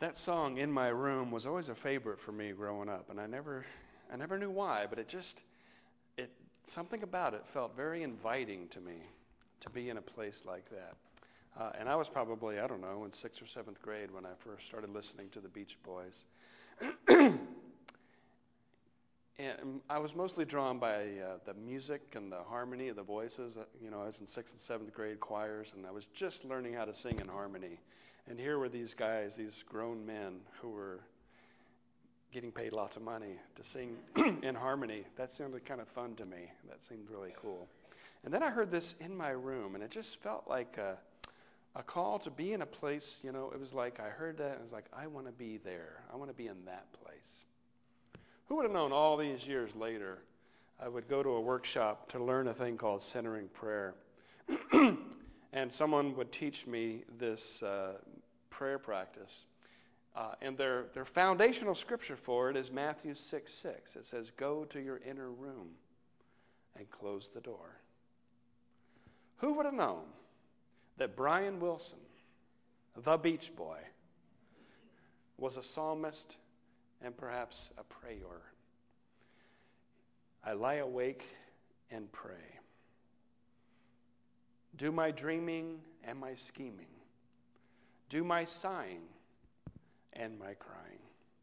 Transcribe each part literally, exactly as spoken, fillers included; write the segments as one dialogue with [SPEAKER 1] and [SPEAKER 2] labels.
[SPEAKER 1] That song, In My Room, was always a favorite for me growing up, and I never, I never knew why, but it just, it, something about it felt very inviting to me to be in a place like that. Uh, and I was probably, I don't know, in sixth or seventh grade when I first started listening to the Beach Boys. And I was mostly drawn by uh, the music and the harmony of the voices. Uh, you know, I was in sixth and seventh grade choirs, and I was just learning how to sing in harmony. And here were these guys, these grown men who were getting paid lots of money to sing in harmony. That sounded kind of fun to me. That seemed really cool. And then I heard this In My Room, and it just felt like a, a call to be in a place, you know, it was like I heard that, and it was like, I want to be there. I want to be in that place. Who would have known all these years later I would go to a workshop to learn a thing called centering prayer. And someone would teach me this uh, prayer practice. Uh, and their, their foundational scripture for it is Matthew six six. It says, go to your inner room and close the door. Who would have known that Brian Wilson, the Beach Boy, was a psalmist and perhaps a prayer? I lie awake and pray. Do my dreaming and my scheming. Do my sighing and my crying.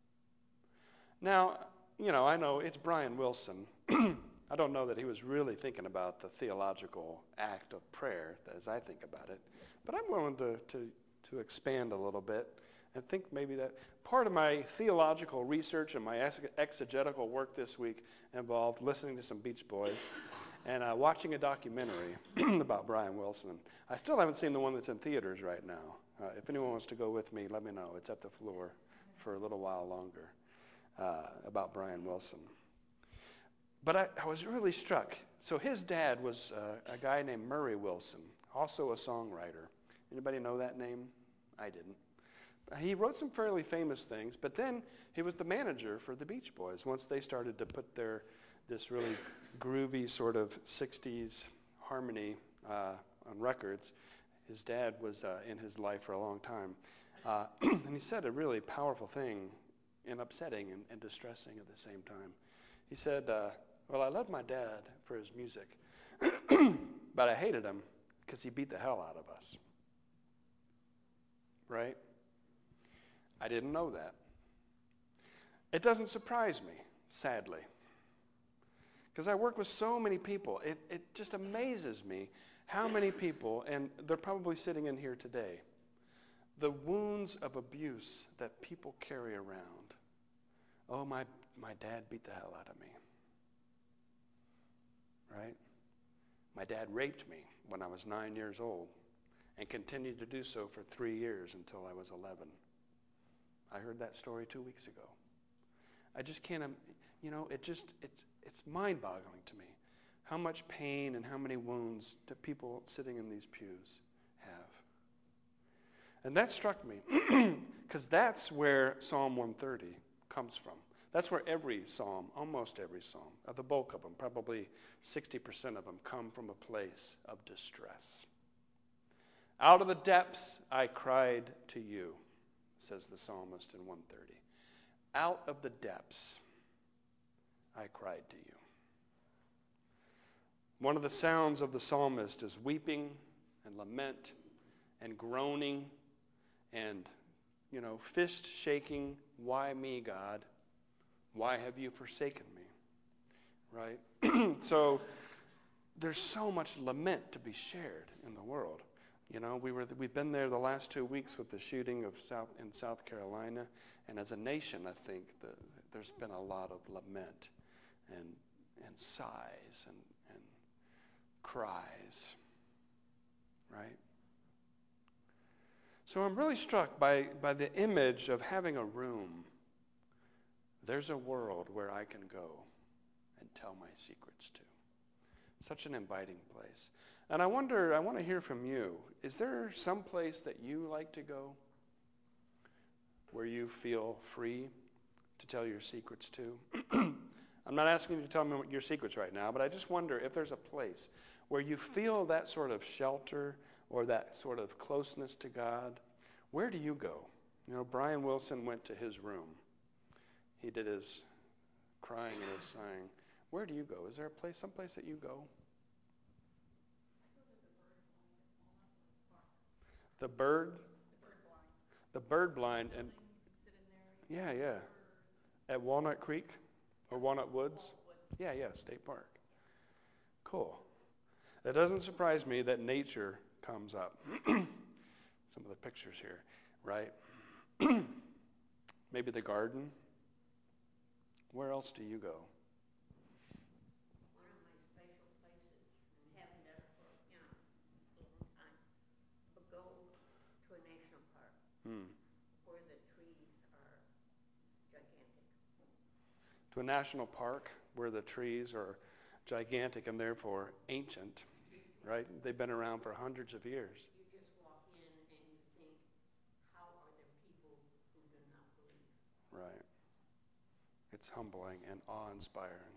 [SPEAKER 1] Now, you know, I know it's Brian Wilson. I don't know that he was really thinking about the theological act of prayer as I think about it, but I'm willing to, to, to expand a little bit and think maybe that part of my theological research and my exegetical work this week involved listening to some Beach Boys and uh, watching a documentary about Brian Wilson. I still haven't seen the one that's in theaters right now. Uh, if anyone wants to go with me, let me know. It's at the floor for a little while longer uh, about Brian Wilson. But I, I was really struck. So his dad was uh, a guy named Murray Wilson, also a songwriter. Anybody know that name? I didn't. He wrote some fairly famous things, but then he was the manager for the Beach Boys once they started to put their this really groovy sort of sixties harmony uh, on records. His dad was uh, in his life for a long time. Uh, and he said a really powerful thing and upsetting and, and distressing at the same time. He said, uh, well, I loved my dad for his music, but I hated him because he beat the hell out of us. Right? I didn't know that. It doesn't surprise me, sadly, because I work with so many people. It, it just amazes me how many people, and they're probably sitting in here today, the wounds of abuse that people carry around. Oh, my, my dad beat the hell out of me. Right? My dad raped me when I was nine years old and continued to do so for three years until I was eleven. I heard that story two weeks ago. I just can't, you know, it just, it's, it's mind-boggling to me how much pain and how many wounds that people sitting in these pews have. And that struck me because that's where Psalm one thirty comes from. That's where every psalm, almost every psalm, uh, the bulk of them, probably sixty percent of them, come from a place of distress. Out of the depths I cried to you, says the psalmist in one thirty. Out of the depths I cried to you. One of the sounds of the psalmist is weeping and lament and groaning and, you know, fist shaking. Why me, God? Why have you forsaken me? Right? So there's so much lament to be shared in the world. You know, we were, we've been there the last two weeks with the shooting of South in South Carolina, and as a nation, I think the, there's been a lot of lament and and sighs and, and cries, right? So I'm really struck by, by the image of having a room. There's a world where I can go and tell my secrets to. Such an inviting place. And I wonder, I want to hear from you. Is there some place that you like to go where you feel free to tell your secrets to? I'm not asking you to tell me your secrets right now, but I just wonder if there's a place where you feel that sort of shelter or that sort of closeness to God. Where do you go? You know, Brian Wilson went to his room. He did his crying and his sighing. Where do you go? Is there a place, someplace that you go? The bird? The bird blind. And yeah, yeah. At Walnut Creek or Walnut Woods? Yeah, yeah, State Park. Cool. It doesn't surprise me that nature comes up. Some of the pictures here, right? Maybe the garden. Where else do you go?
[SPEAKER 2] One of my special places, and haven't done it for, you know, a long time, but go to a national park
[SPEAKER 1] Hmm.
[SPEAKER 2] where the trees are gigantic.
[SPEAKER 1] To a national park where the trees are gigantic and therefore ancient, right? They've been around for hundreds of years.
[SPEAKER 2] You just walk in and you think, how are there people who do not believe?
[SPEAKER 1] Right. It's humbling and awe-inspiring.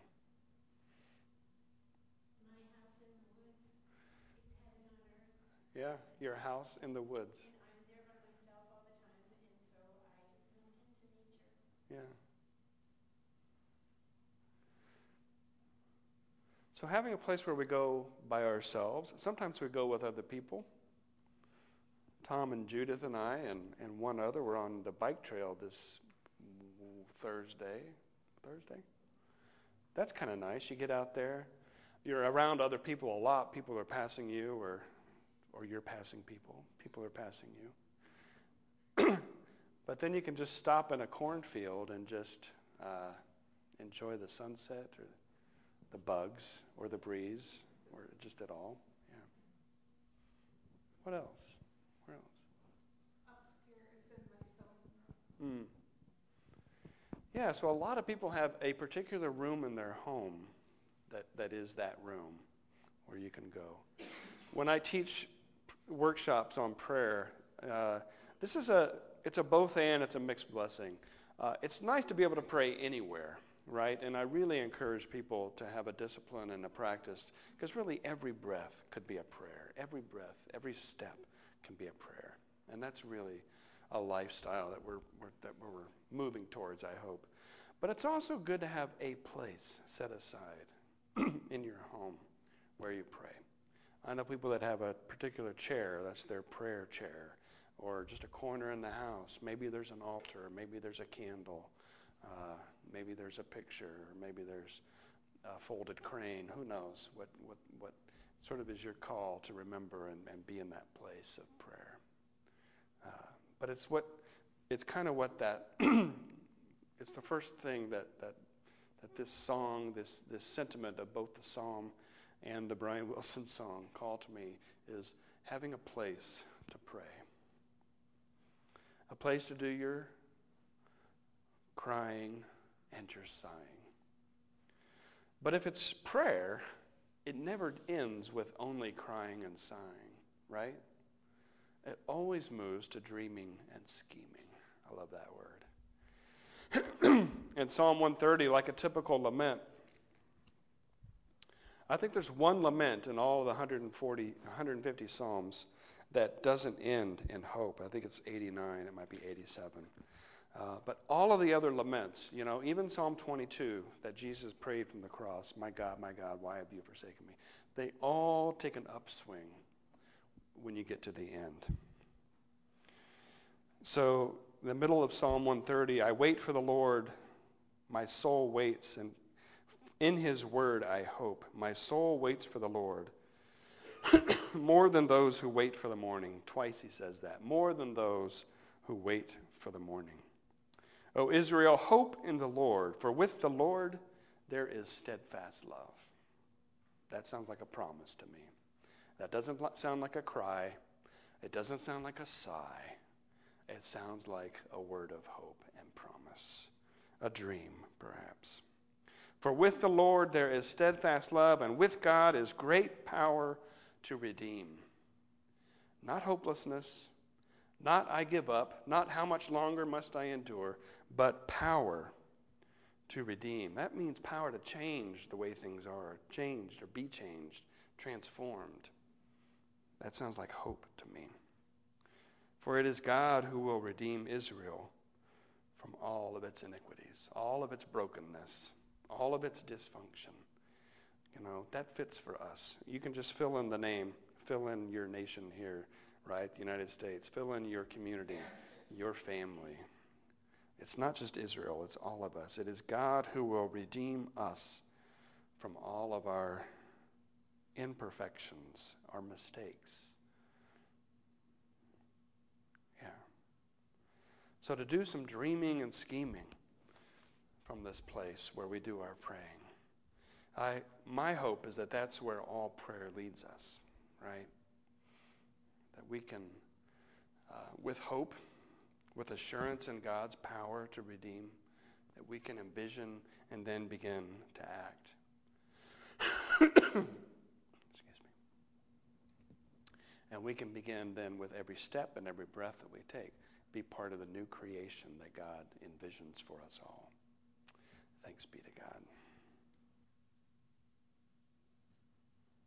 [SPEAKER 3] My house in the woods, it's heaven on earth.
[SPEAKER 1] Yeah, your house in the woods.
[SPEAKER 3] And I'm there by myself all the time, and so I just melt into nature.
[SPEAKER 1] Yeah. So having a place where we go by ourselves, sometimes we go with other people. Tom and Judith and I and, and one other were on the bike trail this Thursday. Thursday? That's kind of nice. You get out there. You're around other people a lot. People are passing you or, or you're passing people. People are passing you. But then you can just stop in a cornfield and just uh, enjoy the sunset or the bugs or the breeze or just it all. Yeah. What else? Where else?
[SPEAKER 3] Upstairs in my sewing room.
[SPEAKER 1] Hmm. Yeah, so a lot of people have a particular room in their home that, that is that room where you can go. When I teach workshops on prayer, uh, this is a, it's a both and, it's a mixed blessing. Uh, it's nice to be able to pray anywhere, right? And I really encourage people to have a discipline and a practice, because really every breath could be a prayer. Every breath, every step can be a prayer. And that's really a lifestyle that we're, we're, that we're moving towards, I hope. But it's also good to have a place set aside in your home where you pray. I know people that have a particular chair, that's their prayer chair, or just a corner in the house. Maybe there's an altar, maybe there's a candle, uh, maybe there's a picture, or maybe there's a folded crane. Who knows what, what, what sort of is your call to remember and, and be in that place of prayer. Uh, but it's what, it's kind of what that, it's the first thing that, that, that this song, this, this sentiment of both the psalm and the Brian Wilson song, Call to Me, is having a place to pray. A place to do your crying and your sighing. But if it's prayer, it never ends with only crying and sighing, right? It always moves to dreaming and scheming. I love that word. In Psalm one thirty, like a typical lament, I think there's one lament in all the one hundred forty, one hundred fifty Psalms that doesn't end in hope. I think it's eighty-nine, it might be eighty-seven. Uh, but all of the other laments, you know, even Psalm twenty-two that Jesus prayed from the cross, my God, my God, why have you forsaken me? They all take an upswing when you get to the end. So in the middle of Psalm one thirty, I wait for the Lord, my soul waits, and in his word I hope. My soul waits for the Lord more than those who wait for the morning. Twice he says that. More than those who wait for the morning. O Israel, hope in the Lord, for with the Lord there is steadfast love. That sounds like a promise to me. That doesn't sound like a cry. It doesn't sound like a sigh. It sounds like a word of hope and promise. A dream, perhaps. For with the Lord there is steadfast love, and with God is great power to redeem. Not hopelessness, not I give up, not how much longer must I endure, but power to redeem. That means power to change the way things are, changed or be changed, transformed. That sounds like hope to me. For it is God who will redeem Israel from all of its iniquities, all of its brokenness, all of its dysfunction. You know, that fits for us. You can just fill in the name, fill in your nation here, right? The United States. Fill in your community, your family. It's not just Israel, it's all of us. It is God who will redeem us from all of our imperfections, our mistakes. Yeah. So to do some dreaming and scheming from this place where we do our praying, I, my hope is that that's where all prayer leads us, right? That we can, uh, with hope, with assurance in God's power to redeem, that we can envision and then begin to act. Excuse me. And we can begin then with every step and every breath that we take, be part of the new creation that God envisions for us all. Thanks be to God.